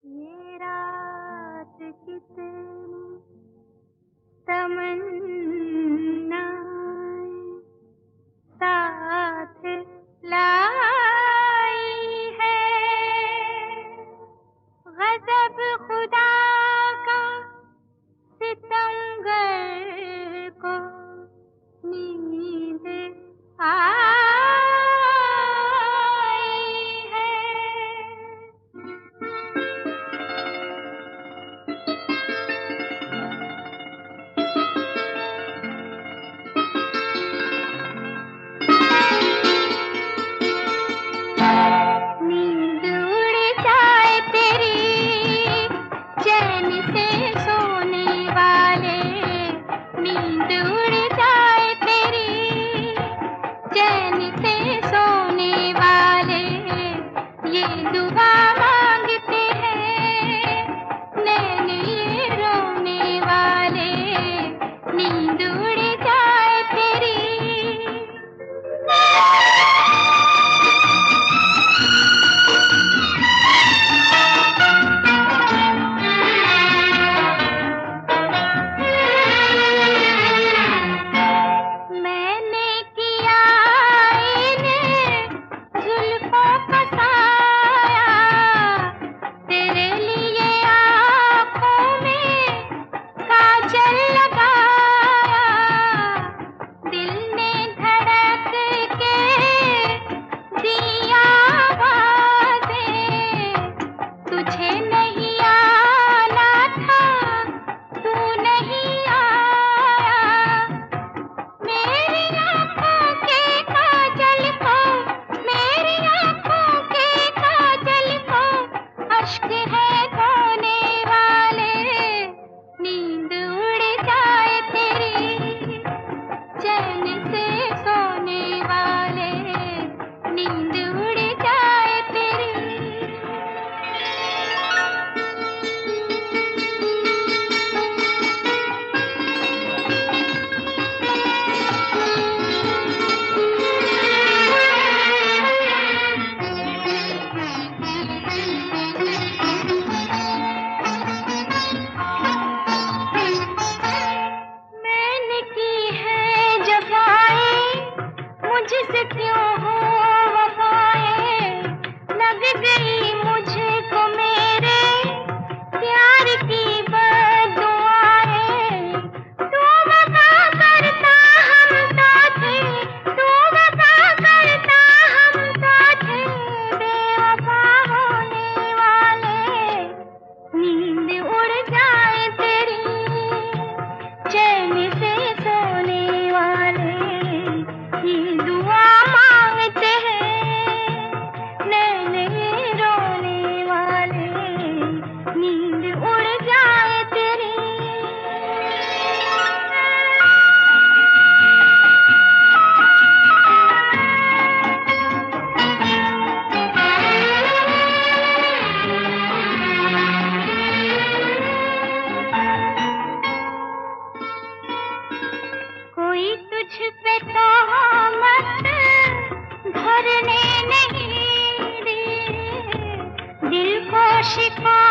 ये रात कितनी तमन्नाएं साथ लाई है। गज़ब खुदा का सितमगर को नींद आई है। नींद उड़ जाए तेरी चैन से सोने वाले, नींद उड़ जाए तेरी चैन से सोने वाले, ये दुआ मांगते हैं नैन ये रोने वाले। नींद उड़ जाए तेरी। मैंने किया इन्हें जुल्फों का साया, तेरे लिए आँखों में काजल लगाया। दिल ने धड़क के दिया आवाज़ें, तुझे नहीं आना था तू नहीं आया। मेरी आँखों के काजल को, मेरी आँखों के काजल को अश्क है धोने वाले। नींद उड़ जाए तेरी चैन से सोने वाले, नींद उड़ जाए तेरी। मैंने की है जफ़ाएं, मुझसे क्यों हो वफ़ाएं। लग गई मुझको मेरे प्यार की बददुआएं। तू वफ़ा करता हम तो थे, तू वफ़ा करता हम तो थे बेवफ़ा होने वाले। नींद उड़ जाए तेरी चैन से सोने वाले, ये दुआ मांगते हैं नैन ये रोने वाले। नींद उड़ जाए तेरी। कोई तुझ पे तोहमत भरने नहीं दे, दिल को शिकवा